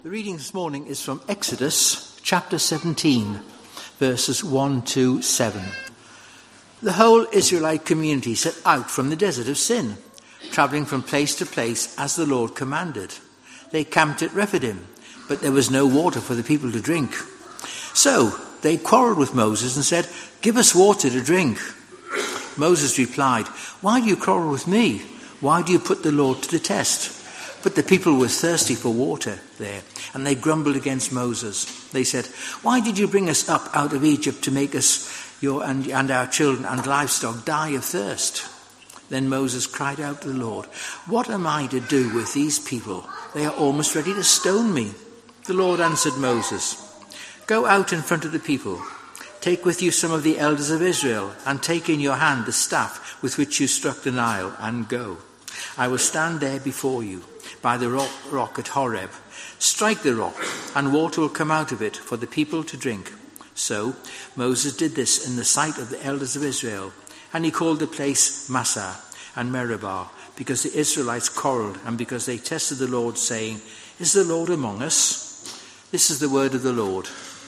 The reading this morning is from Exodus chapter 17, verses 1 to 7. The whole Israelite community set out from the desert of Sin, travelling from place to place as the Lord commanded. They camped at Rephidim, but there was no water for the people to drink. So they quarrelled with Moses and said, "Give us water to drink." Moses replied, "Why do you quarrel with me? Why do you put the Lord to the test?" But the people were thirsty for water there, and they grumbled against Moses. They said, "Why did you bring us up out of Egypt to make us and our children and livestock die of thirst?" Then Moses cried out to the Lord, "What am I to do with these people? They are almost ready to stone me." The Lord answered Moses, "Go out in front of the people. Take with you some of the elders of Israel, and take in your hand the staff with which you struck the Nile, and go. I will stand there before you, by the rock at Horeb. Strike the rock, and water will come out of it for the people to drink." So Moses did this in the sight of the elders of Israel, and he called the place Massah and Meribah, because the Israelites quarrelled and because they tested the Lord, saying, "Is the Lord among us?" This is the word of the Lord.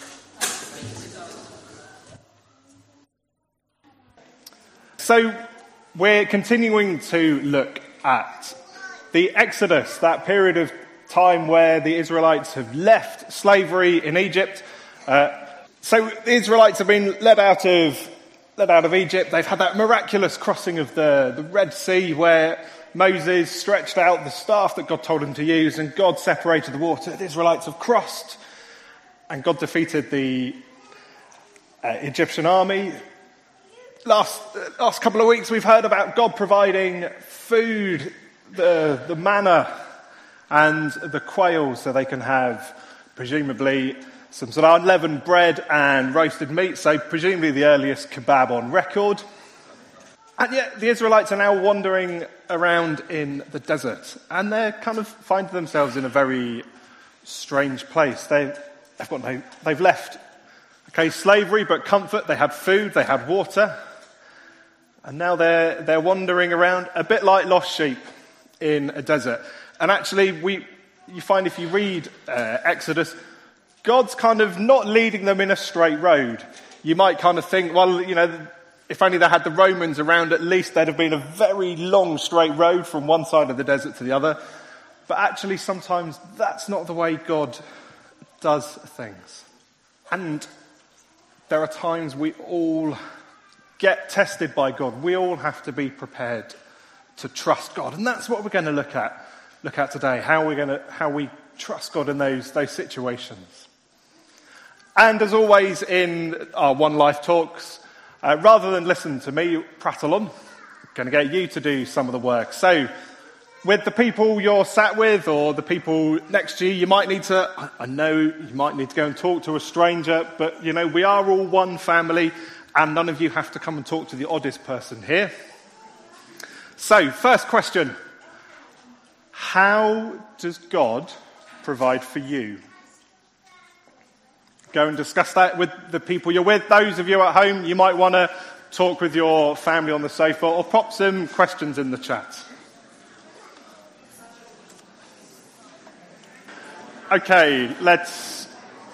So we're continuing to look at the Exodus, that period of time where the Israelites have left slavery in Egypt. So the Israelites have been led out of Egypt. They've had that miraculous crossing of the Red Sea, where Moses stretched out the staff that God told him to use, and God separated the water. The Israelites have crossed, and God defeated the Egyptian army. Last couple of weeks we've heard about God providing food, the manna and the quail, so they can have presumably some sort of unleavened bread and roasted meat, so presumably the earliest kebab on record. And yet the Israelites are now wandering around in the desert, and they're kind of finding themselves in a very strange place. They've left slavery, but comfort. They had food, they had water, and now they're wandering around a bit like lost sheep in a desert. And actually, you find if you read Exodus, God's kind of not leading them in a straight road. You might kind of think, well, if only they had the Romans around, at least there'd have been a very long straight road from one side of the desert to the other. But actually, sometimes that's not the way God does things. And there are times we all get tested by God. We all have to be prepared to trust God, and that's what we're going to look at today. How we trust God in those situations. And as always in our One Life talks, rather than listen to me prattle on, I'm going to get you to do some of the work. So, with the people you're sat with or the people next to you, you might need to go and talk to a stranger, but we are all one family, and none of you have to come and talk to the oddest person here. So, first question. How does God provide for you? Go and discuss that with the people you're with. Those of you at home, you might want to talk with your family on the sofa or pop some questions in the chat. Okay, let's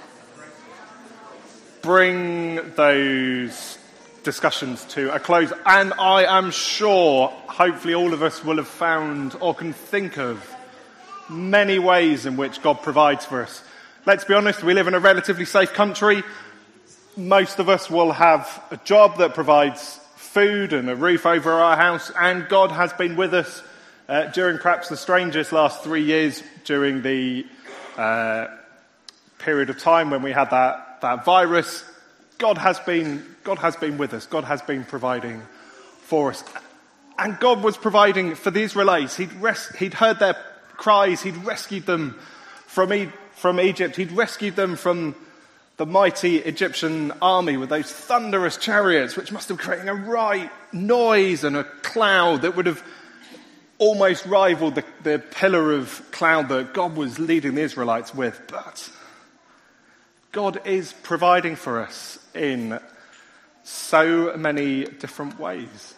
bring those discussions to a close. And I am sure, hopefully all of us will have found or can think of many ways in which God provides for us. Let's be honest, we live in a relatively safe country. Most of us will have a job that provides food and a roof over our house, and God has been with us during perhaps the strangest last 3 years, during the period of time when we had that virus. God has been with us. God has been providing for us. And God was providing for the Israelites. He'd heard their cries. He'd rescued them from Egypt. He'd rescued them from the mighty Egyptian army with those thunderous chariots, which must have been creating a right noise and a cloud that would have almost rivaled the pillar of cloud that God was leading the Israelites with. But God is providing for us in so many different ways.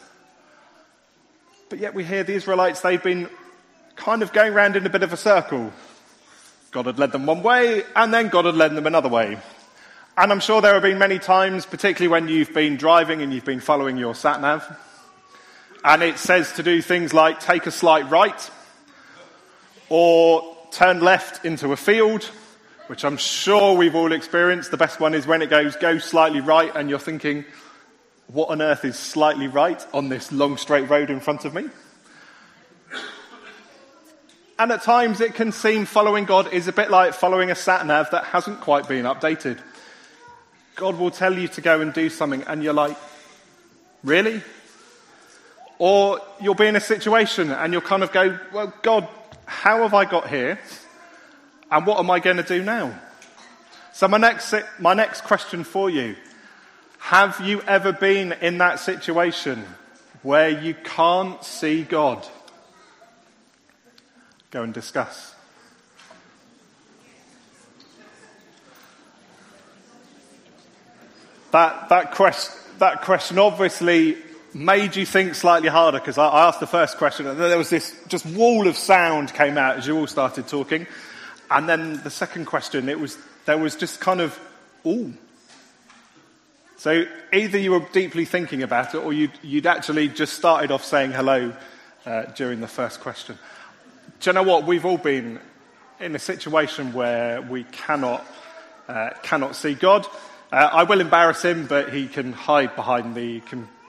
But yet we hear the Israelites, they've been kind of going around in a bit of a circle. God had led them one way, and then God had led them another way. And I'm sure there have been many times, particularly when you've been driving and you've been following your sat-nav, and it says to do things like take a slight right, or turn left into a field, which I'm sure we've all experienced. The best one is when it goes, go slightly right, and you're thinking, what on earth is slightly right on this long straight road in front of me? And at times it can seem following God is a bit like following a sat-nav that hasn't quite been updated. God will tell you to go and do something, and you're like, really? Or you'll be in a situation and you'll kind of go, well, God, how have I got here? And what am I going to do now? So my next question for you, have you ever been in that situation where you can't see God? Go and discuss. That question obviously made you think slightly harder, because I asked the first question and there was this just wall of sound came out as you all started talking. And then the second question, there was just kind of, ooh. So either you were deeply thinking about it, or you'd actually just started off saying hello during the first question. Do you know what? We've all been in a situation where we cannot see God. I will embarrass him, but he can hide behind the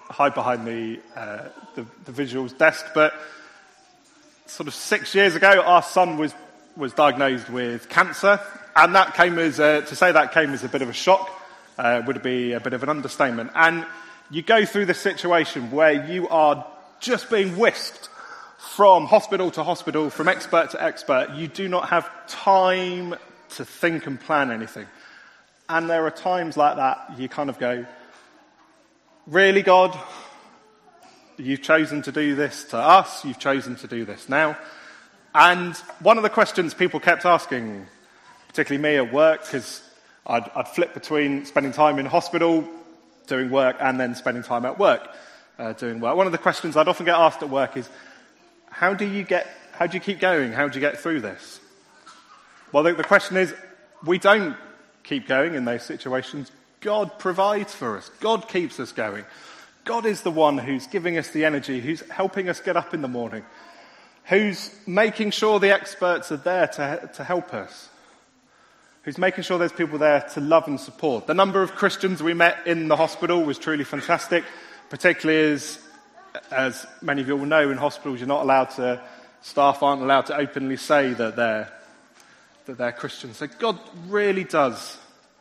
visuals desk. But sort of 6 years ago, our son was diagnosed with cancer, and that came as a bit of a shock would be a bit of an understatement. And you go through the situation where you are just being whisked from hospital to hospital, from expert to expert. You do not have time to think and plan anything. And there are times like that you kind of go, really, God? You've chosen to do this to us. You've chosen to do this now. And one of the questions people kept asking, particularly me at work, because I'd flip between spending time in hospital, doing work, and then spending time at work, doing work. One of the questions I'd often get asked at work is, how do you keep going? How do you get through this? Well, the question is, we don't keep going in those situations. God provides for us. God keeps us going. God is the one who's giving us the energy, who's helping us get up in the morning, who's making sure the experts are there to help us, who's making sure there's people there to love and support. The number of Christians we met in the hospital was truly fantastic, particularly as many of you will know, in hospitals staff aren't allowed to openly say that they're Christians. So God really does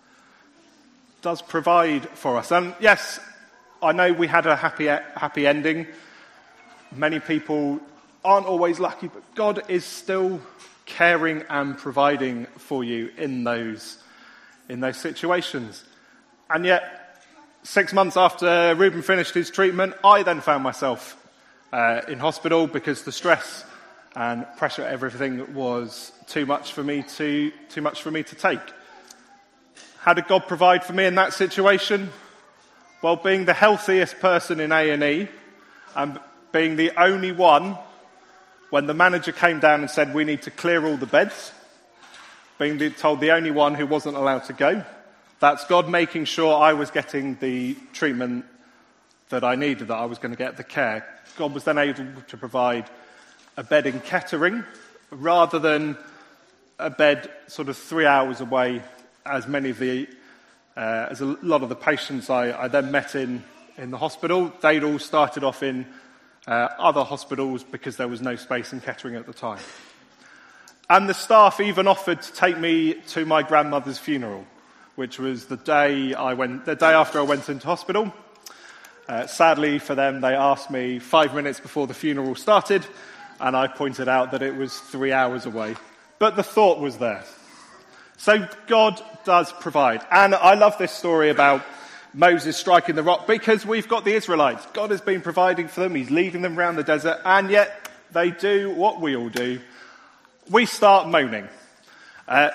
provide for us. And yes, I know we had a happy ending. Many people aren't always lucky, but God is still caring and providing for you in those situations. And yet, 6 months after Reuben finished his treatment, I then found myself in hospital because the stress and pressure, everything was too much for me to take. How did God provide for me in that situation? Well, being the healthiest person in A&E and being the only one when the manager came down and said we need to clear all the beds, being told the only one who wasn't allowed to go. That's God making sure I was getting the treatment that I needed, that I was going to get the care. God was then able to provide a bed in Kettering rather than a bed sort of 3 hours away, as a lot of the patients I then met in the hospital. They'd all started off in other hospitals because there was no space in Kettering at the time. And the staff even offered to take me to my grandmother's funeral, which was the day after I went into hospital. Sadly for them, they asked me 5 minutes before the funeral started, and I pointed out that it was 3 hours away. But the thought was there. So God does provide. And I love this story about Moses striking the rock because we've got the Israelites. God has been providing for them. He's leading them around the desert. And yet they do what we all do. We start moaning. I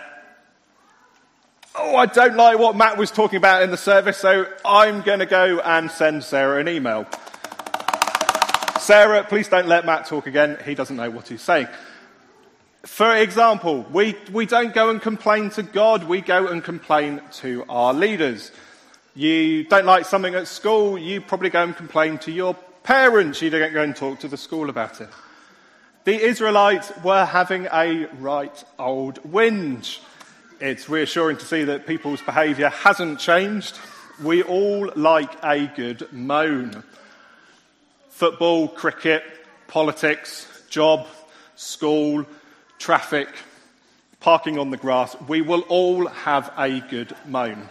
don't like what Matt was talking about in the service, so I'm going to go and send Sarah an email. Sarah, please don't let Matt talk again. He doesn't know what he's saying. For example, we don't go and complain to God, we go and complain to our leaders. You don't like something at school, you probably go and complain to your parents. You don't go and talk to the school about it. The Israelites were having a right old whinge. It's reassuring to see that people's behaviour hasn't changed. We all like a good moan. Football, cricket, politics, job, school, traffic, parking on the grass. We will all have a good moan.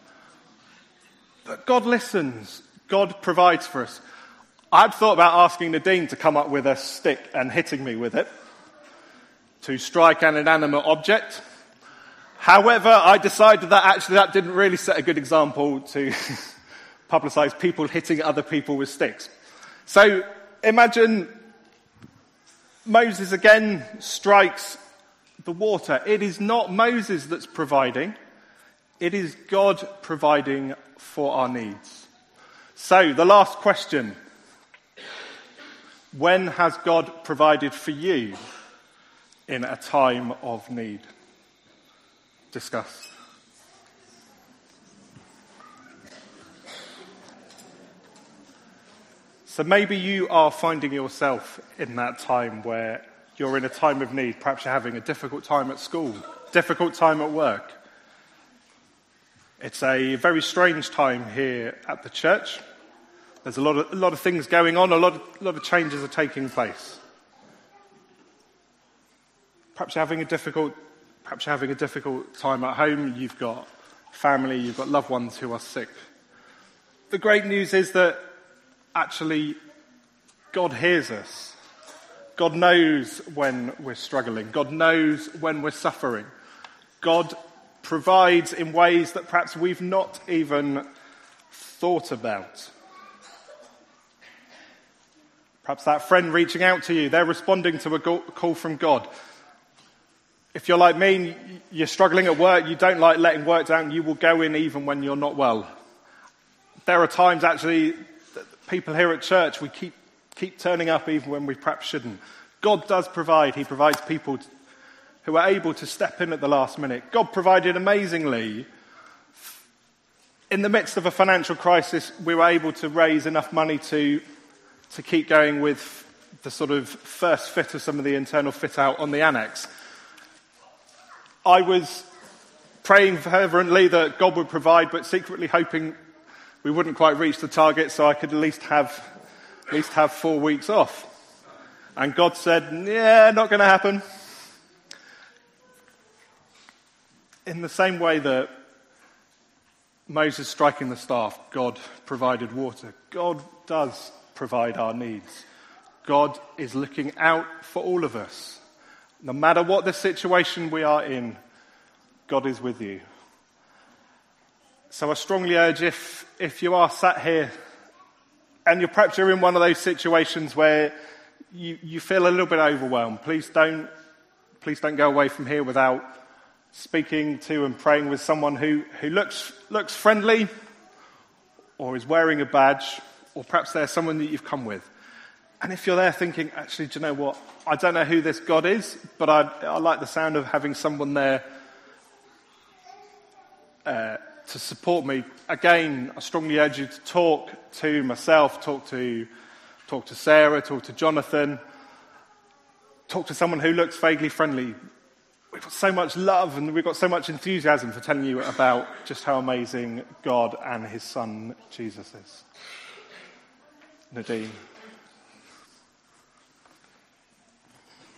But God listens. God provides for us. I'd thought about asking Nadine to come up with a stick and hitting me with it to strike an inanimate object. However, I decided that didn't really set a good example to publicise people hitting other people with sticks. So imagine Moses again strikes the water. It is not Moses that's providing. It is God providing for our needs. So the last question. When has God provided for you in a time of need? Discuss. So maybe you are finding yourself in that time where you're in a time of need. Perhaps you're having a difficult time at school, difficult time at work. It's a very strange time here at the church. There's a lot of things going on, a lot of changes are taking place. Perhaps you're having a difficult time at home. You've got family, you've got loved ones who are sick. The great news is that actually God hears us. God knows when we're struggling. God knows when we're suffering. God provides in ways that perhaps we've not even thought about. Perhaps that friend reaching out to you, they're responding to a call from God. If you're like me, you're struggling at work, you don't like letting work down, you will go in even when you're not well. There are times actually that people here at church, we keep turning up even when we perhaps shouldn't. God does provide. He provides people who are able to step in at the last minute. God provided amazingly. In the midst of a financial crisis, we were able to raise enough money to keep going with the sort of first fit of some of the internal fit out on the annex. I was praying fervently that God would provide, but secretly hoping we wouldn't quite reach the target so I could at least have 4 weeks off. And God said, yeah, not going to happen. In the same way that Moses striking the staff, God provided water. God does provide our needs. God is looking out for all of us. No matter what the situation we are in, God is with you. So I strongly urge, if you are sat here and perhaps you're in one of those situations where you feel a little bit overwhelmed, please don't go away from here without speaking to and praying with someone who looks friendly or is wearing a badge, or perhaps they're someone that you've come with. And if you're there thinking, actually, do you know what? I don't know who this God is, but I like the sound of having someone there to support me. Again, I strongly urge you to talk to myself, talk to Sarah, talk to Jonathan, talk to someone who looks vaguely friendly. We've got so much love and we've got so much enthusiasm for telling you about just how amazing God and his son Jesus is. Nadine.